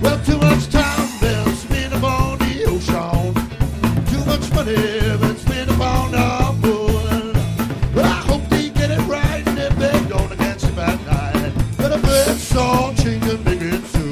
too much time been spent upon the ocean. Too much money been spent upon the moon. But I hope they get it right and they beg on against you at night. But a bird song change and make it soon.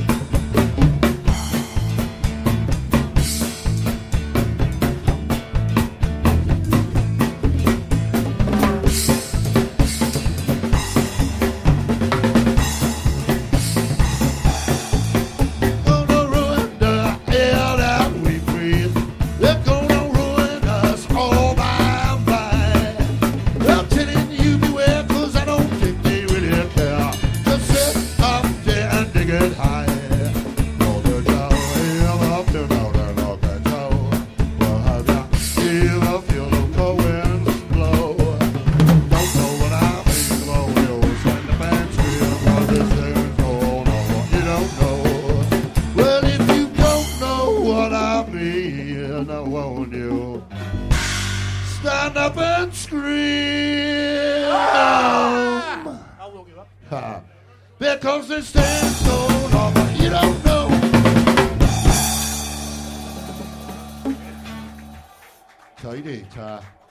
Stand up and scream. I will give up. Because they stand so long, but you don't know. Tidy,